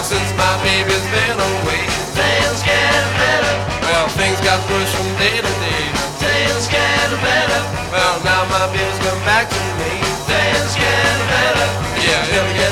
since my baby's been away. Things get better. Well, things got worse from day to day. Things get better. Well, now my baby's come back to me. Things get better. Yeah, it'll get